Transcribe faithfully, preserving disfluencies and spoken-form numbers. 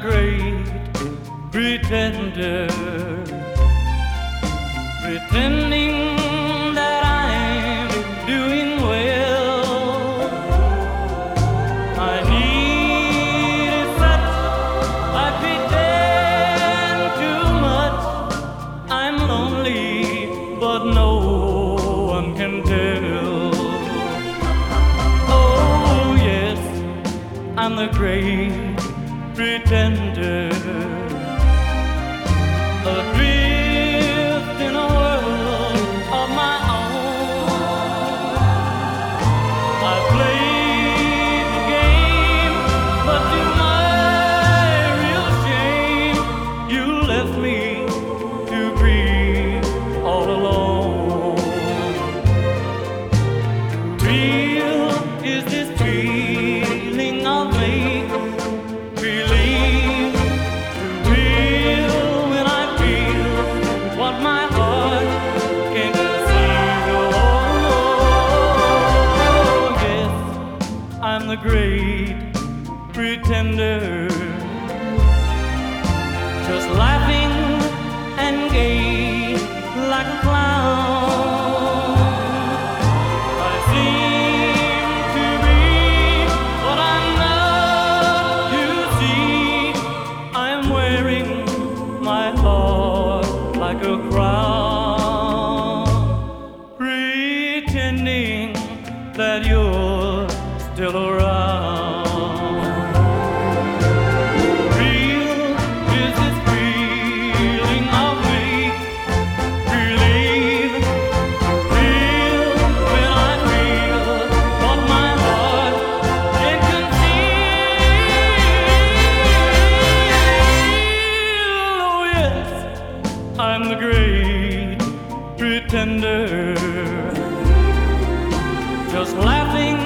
great pretender, pretending that I'm doing well. I need such, I pretend too much. I'm lonely, but no one can tell. Oh yes, I'm the great pretender, adrift in a world of my own. I played the game, but to my real shame, you left me to grieve all alone. Real is this feeling of make believe, real when I feel what my heart can conceive. Oh, yes, I'm the great pretender, just laughing and gay like a clown. I seem to be what I'm not, you see. I'm wearing my heart like a crown, pretending that you're still around. Real is this feeling of make believe, real when I feel what my heart can conceive. Oh yes, I'm the great pretender, just laughing